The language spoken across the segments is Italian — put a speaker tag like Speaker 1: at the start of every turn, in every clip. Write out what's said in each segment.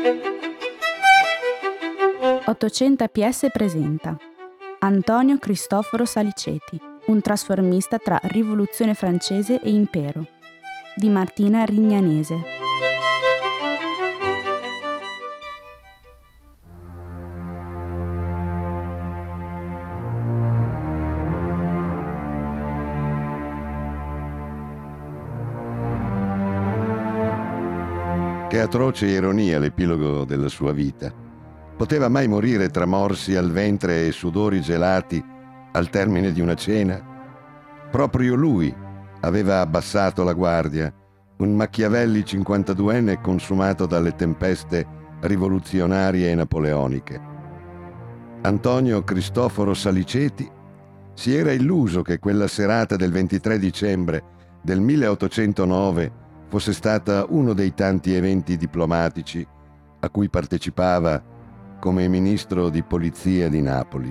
Speaker 1: 800 APS presenta Antonio Cristoforo Saliceti, un trasformista tra Rivoluzione francese e impero, di Martina Rignanese.
Speaker 2: Che atroce ironia l'epilogo della sua vita. Poteva mai morire tra morsi al ventre e sudori gelati al termine di una cena? Proprio lui aveva abbassato la guardia, un Machiavelli 52enne consumato dalle tempeste rivoluzionarie e napoleoniche. Antonio Cristoforo Saliceti si era illuso che quella serata del 23 dicembre del 1809 fosse stata uno dei tanti eventi diplomatici a cui partecipava come ministro di polizia di Napoli.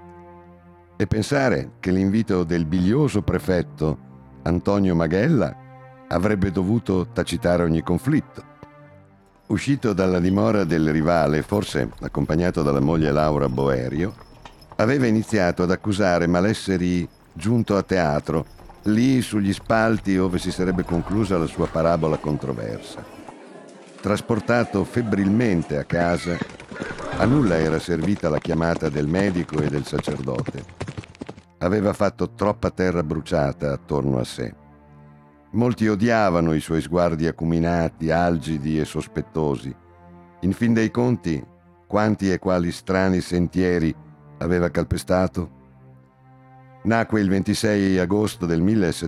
Speaker 2: E pensare che l'invito del bilioso prefetto Antonio Maghella avrebbe dovuto tacitare ogni conflitto. Uscito dalla dimora del rivale, forse accompagnato dalla moglie Laura Boerio, aveva iniziato ad accusare malesseri giunto a teatro, lì sugli spalti ove si sarebbe conclusa la sua parabola controversa. Trasportato febbrilmente a casa, a nulla era servita la chiamata del medico e del sacerdote. Aveva fatto troppa terra bruciata attorno a sé. Molti odiavano i suoi sguardi acuminati, algidi e sospettosi. In fin dei conti, quanti e quali strani sentieri aveva calpestato? Nacque il 26 agosto del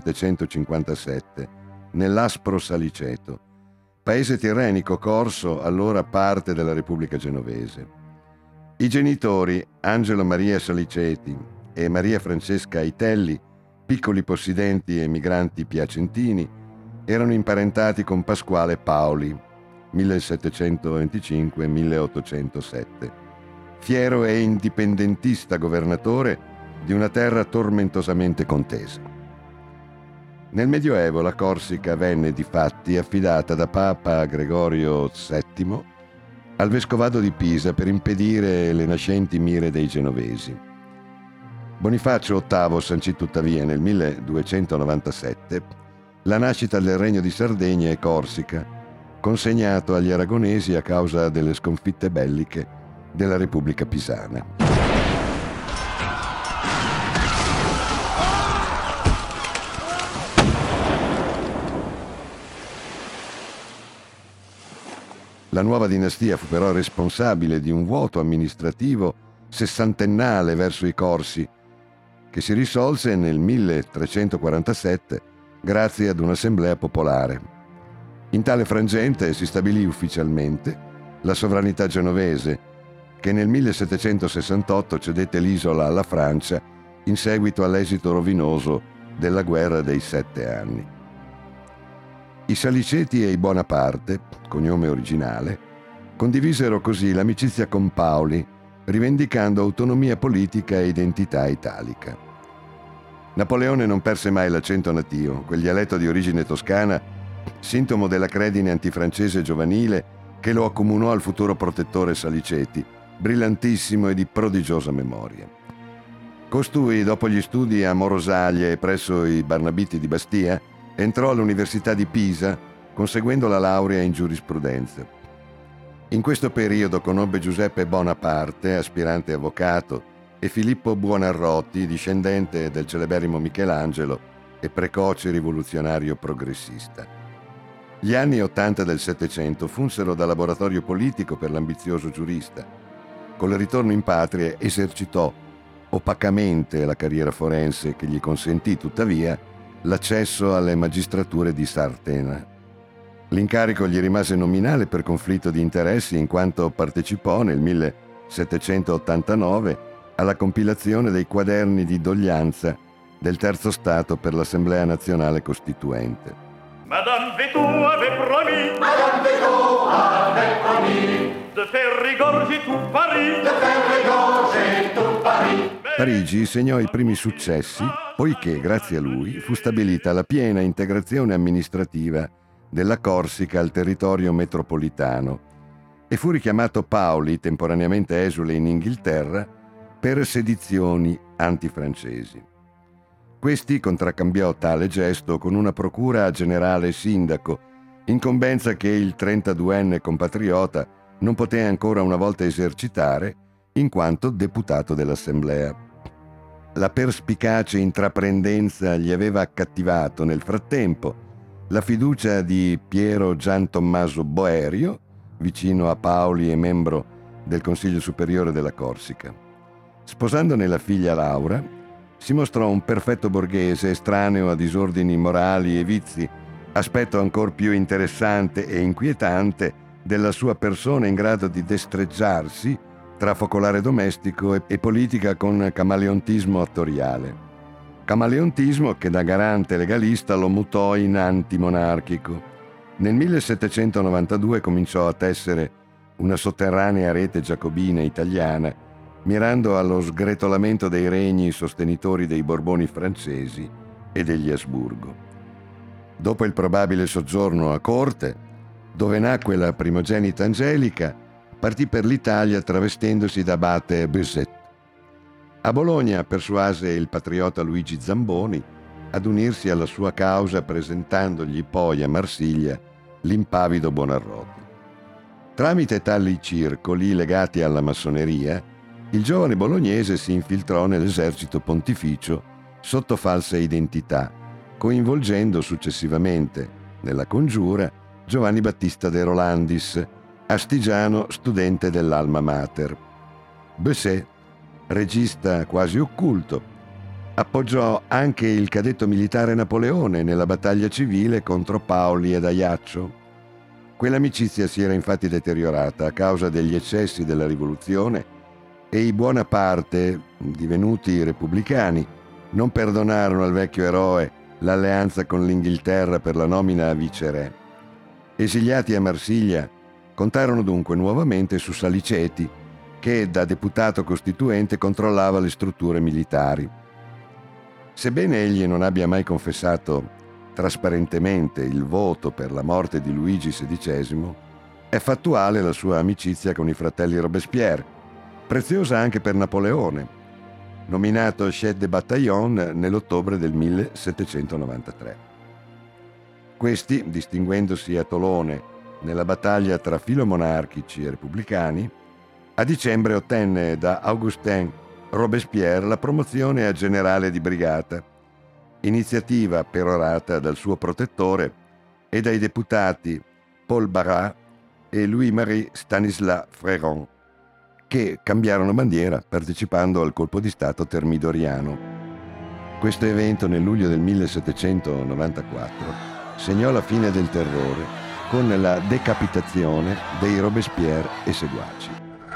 Speaker 2: 1757, nell'Aspro Saliceto, paese tirrenico corso, allora parte della Repubblica Genovese. I genitori, Angelo Maria Saliceti e Maria Francesca Aitelli, piccoli possidenti emigranti piacentini, erano imparentati con Pasquale Paoli, 1725-1807, fiero e indipendentista governatore di una terra tormentosamente contesa. Nel Medioevo la Corsica venne difatti affidata da Papa Gregorio VII al Vescovado di Pisa per impedire le nascenti mire dei genovesi. Bonifacio VIII sancì tuttavia nel 1297 la nascita del Regno di Sardegna e Corsica, consegnato agli aragonesi a causa delle sconfitte belliche della Repubblica Pisana. La nuova dinastia fu però responsabile di un vuoto amministrativo sessantennale verso i Corsi, che si risolse nel 1347 grazie ad un'assemblea popolare. In tale frangente si stabilì ufficialmente la sovranità genovese, che nel 1768 cedette l'isola alla Francia in seguito all'esito rovinoso della guerra dei 7 anni. I Saliceti e i Bonaparte, cognome originale, condivisero così l'amicizia con Paoli, rivendicando autonomia politica e identità italica. Napoleone non perse mai l'accento natio, quel dialetto di origine toscana, sintomo della credine antifrancese giovanile che lo accomunò al futuro protettore Saliceti, brillantissimo e di prodigiosa memoria. Costui, dopo gli studi a Morosaglia e presso i Barnabiti di Bastia, entrò all'Università di Pisa, conseguendo la laurea in giurisprudenza. In questo periodo conobbe Giuseppe Bonaparte, aspirante avvocato, e Filippo Buonarroti, discendente del celeberrimo Michelangelo e precoce rivoluzionario progressista. Gli anni '80 del Settecento funsero da laboratorio politico per l'ambizioso giurista. Col ritorno in patria esercitò opacamente la carriera forense che gli consentì, tuttavia, l'accesso alle magistrature di Sartena. L'incarico gli rimase nominale per conflitto di interessi in quanto partecipò nel 1789 alla compilazione dei quaderni di doglianza del Terzo Stato per l'Assemblea Nazionale Costituente.
Speaker 3: Madame Veto avait promis de faire régorger tout Paris.
Speaker 2: Parigi segnò i primi successi poiché, grazie a lui, fu stabilita la piena integrazione amministrativa della Corsica al territorio metropolitano e fu richiamato Paoli, temporaneamente esule in Inghilterra, per sedizioni antifrancesi. Questi contraccambiò tale gesto con una procura a generale sindaco, incombenza che il 32enne compatriota non poté ancora una volta esercitare in quanto deputato dell'Assemblea. La perspicace intraprendenza gli aveva accattivato nel frattempo la fiducia di Piero Gian Tommaso Boerio, vicino a Paoli e membro del Consiglio Superiore della Corsica. Sposandone la figlia Laura, si mostrò un perfetto borghese estraneo a disordini morali e vizi, aspetto ancor più interessante e inquietante della sua persona, in grado di destreggiarsi tra focolare domestico e politica con camaleontismo attoriale. Camaleontismo che da garante legalista lo mutò in antimonarchico. Nel 1792 cominciò a tessere una sotterranea rete giacobina italiana, mirando allo sgretolamento dei regni sostenitori dei Borboni francesi e degli Asburgo. Dopo il probabile soggiorno a corte, dove nacque la primogenita Angelica, partì per l'Italia travestendosi da abate Bessette. A Bologna persuase il patriota Luigi Zamboni ad unirsi alla sua causa, presentandogli poi a Marsiglia l'impavido Buonarroti. Tramite tali circoli legati alla massoneria, il giovane bolognese si infiltrò nell'esercito pontificio sotto falsa identità, coinvolgendo successivamente nella congiura Giovanni Battista de Rolandis, astigiano studente dell'Alma Mater. Bessette, regista quasi occulto, appoggiò anche il cadetto militare Napoleone nella battaglia civile contro Paoli ed Ajaccio. Quell'amicizia si era infatti deteriorata a causa degli eccessi della rivoluzione e i Buonaparte, divenuti repubblicani, non perdonarono al vecchio eroe l'alleanza con l'Inghilterra per la nomina a viceré. Esiliati a Marsiglia, contarono dunque nuovamente su Saliceti, che da deputato costituente controllava le strutture militari. Sebbene egli non abbia mai confessato trasparentemente il voto per la morte di Luigi XVI, è fattuale la sua amicizia con i fratelli Robespierre, preziosa anche per Napoleone, nominato chef de bataillon nell'ottobre del 1793. Questi, distinguendosi a Tolone nella battaglia tra filomonarchici e repubblicani, a dicembre ottenne da Augustin Robespierre la promozione a generale di brigata, iniziativa perorata dal suo protettore e dai deputati Paul Barras e Louis-Marie Stanislas Fréron, che cambiarono bandiera partecipando al colpo di Stato termidoriano. Questo evento nel luglio del 1794 segnò la fine del terrore con la decapitazione dei Robespierre e seguaci.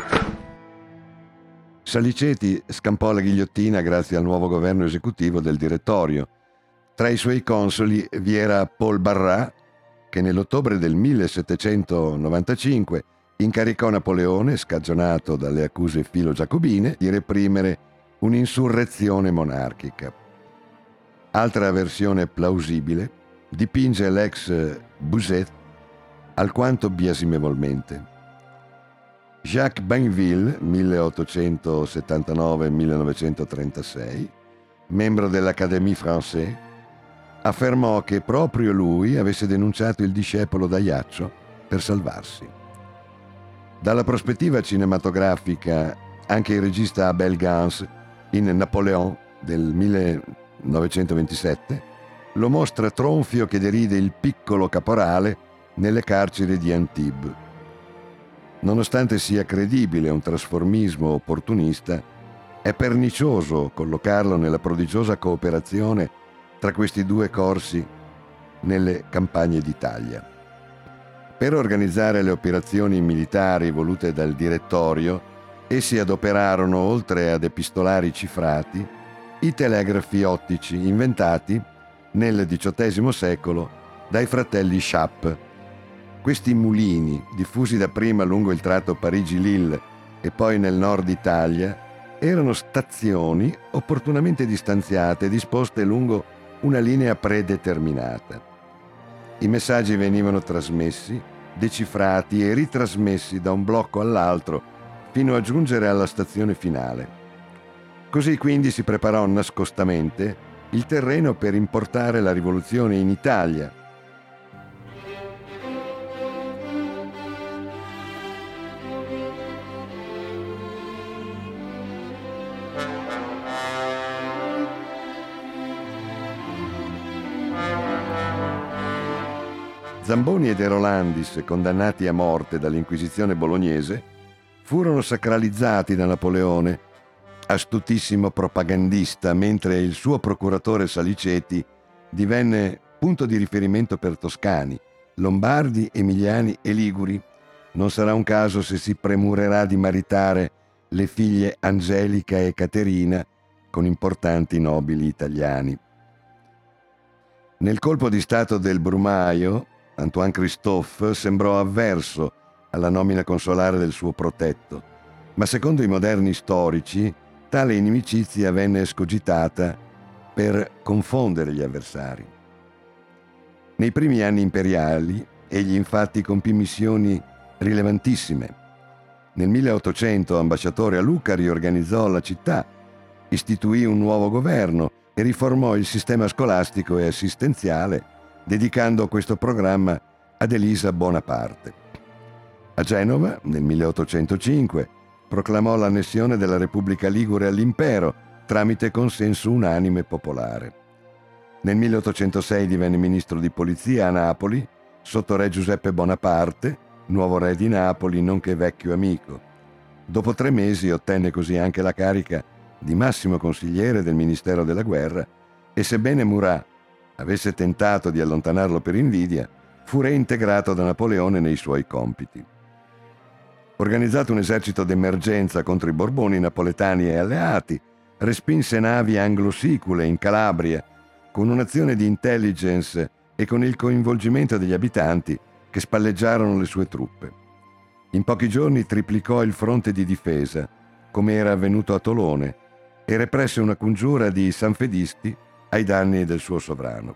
Speaker 2: Saliceti scampò la ghigliottina grazie al nuovo governo esecutivo del Direttorio. Tra i suoi consoli vi era Paul Barras, che nell'ottobre del 1795 incaricò Napoleone, scagionato dalle accuse filo-giacobine, di reprimere un'insurrezione monarchica. Altra versione plausibile dipinge l'ex Bossuet alquanto biasimevolmente. Jacques Bainville, 1879-1936, membro dell'Académie Française, affermò che proprio lui avesse denunciato il discepolo d'Ajaccio per salvarsi. Dalla prospettiva cinematografica, anche il regista Abel Gance, in Napoléon del 1927, lo mostra tronfio che deride il piccolo caporale nelle carceri di Antibes. Nonostante sia credibile un trasformismo opportunista, è pernicioso collocarlo nella prodigiosa cooperazione tra questi due corsi nelle campagne d'Italia. Per organizzare le operazioni militari volute dal Direttorio, essi adoperarono, oltre ad epistolari cifrati, i telegrafi ottici inventati nel XVIII secolo dai fratelli Chappe. Questi mulini, diffusi dapprima lungo il tratto Parigi-Lille e poi nel nord Italia, erano stazioni opportunamente distanziate disposte lungo una linea predeterminata. I messaggi venivano trasmessi decifrati e ritrasmessi da un blocco all'altro fino a giungere alla stazione finale. Così quindi si preparò nascostamente il terreno per importare la rivoluzione in Italia. Zamboni e De Rolandis, condannati a morte dall'Inquisizione bolognese, furono sacralizzati da Napoleone, astutissimo propagandista, mentre il suo procuratore Saliceti divenne punto di riferimento per toscani, lombardi, emiliani e liguri. Non sarà un caso se si premurerà di maritare le figlie Angelica e Caterina con importanti nobili italiani. Nel colpo di stato del Brumaio, Antoine Christophe sembrò avverso alla nomina consolare del suo protetto, ma secondo i moderni storici tale inimicizia venne escogitata per confondere gli avversari. Nei primi anni imperiali egli infatti compì missioni rilevantissime. Nel 1800, ambasciatore a Lucca, riorganizzò la città, istituì un nuovo governo e riformò il sistema scolastico e assistenziale, dedicando questo programma ad Elisa Bonaparte. A Genova, nel 1805, proclamò l'annessione della Repubblica Ligure all'impero tramite consenso unanime popolare. Nel 1806 divenne ministro di polizia a Napoli, sotto re Giuseppe Bonaparte, nuovo re di Napoli, nonché vecchio amico. Dopo 3 mesi ottenne così anche la carica di massimo consigliere del Ministero della Guerra e, sebbene Murat avesse tentato di allontanarlo per invidia, fu reintegrato da Napoleone nei suoi compiti. Organizzato un esercito d'emergenza contro i Borboni napoletani e alleati, respinse navi anglo-sicule in Calabria con un'azione di intelligence e con il coinvolgimento degli abitanti che spalleggiarono le sue truppe. In pochi giorni triplicò il fronte di difesa, come era avvenuto a Tolone, e represse una congiura di sanfedisti ai danni del suo sovrano.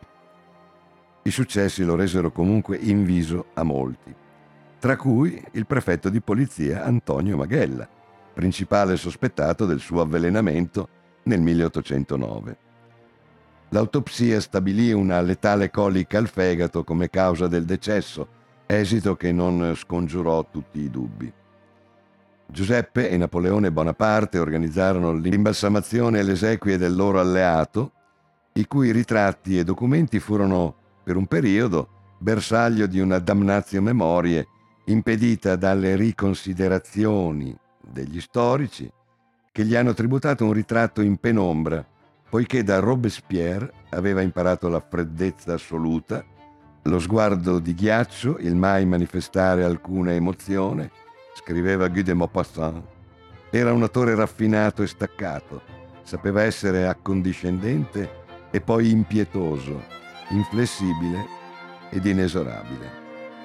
Speaker 2: I successi lo resero comunque inviso a molti, tra cui il prefetto di polizia Antonio Maghella, principale sospettato del suo avvelenamento nel 1809. L'autopsia stabilì una letale colica al fegato come causa del decesso, esito che non scongiurò tutti i dubbi. Giuseppe e Napoleone Bonaparte organizzarono l'imbalsamazione e le esequie del loro alleato, i cui ritratti e documenti furono, per un periodo, bersaglio di una damnatio memoriae impedita dalle riconsiderazioni degli storici che gli hanno tributato un ritratto in penombra, poiché da Robespierre aveva imparato la freddezza assoluta, lo sguardo di ghiaccio, il mai manifestare alcuna emozione, scriveva Guy de Maupassant. Era un attore raffinato e staccato, sapeva essere accondiscendente e poi impietoso, inflessibile ed inesorabile.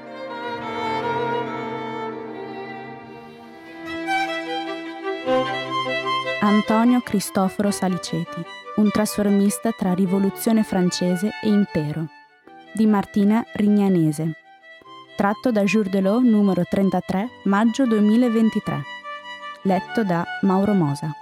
Speaker 1: Antonio Cristoforo Saliceti, un trasformista tra Rivoluzione francese e impero, di Martina Rignanese, tratto da Jour de l'Eau numero 33, maggio 2023, letto da Mauro Mosa.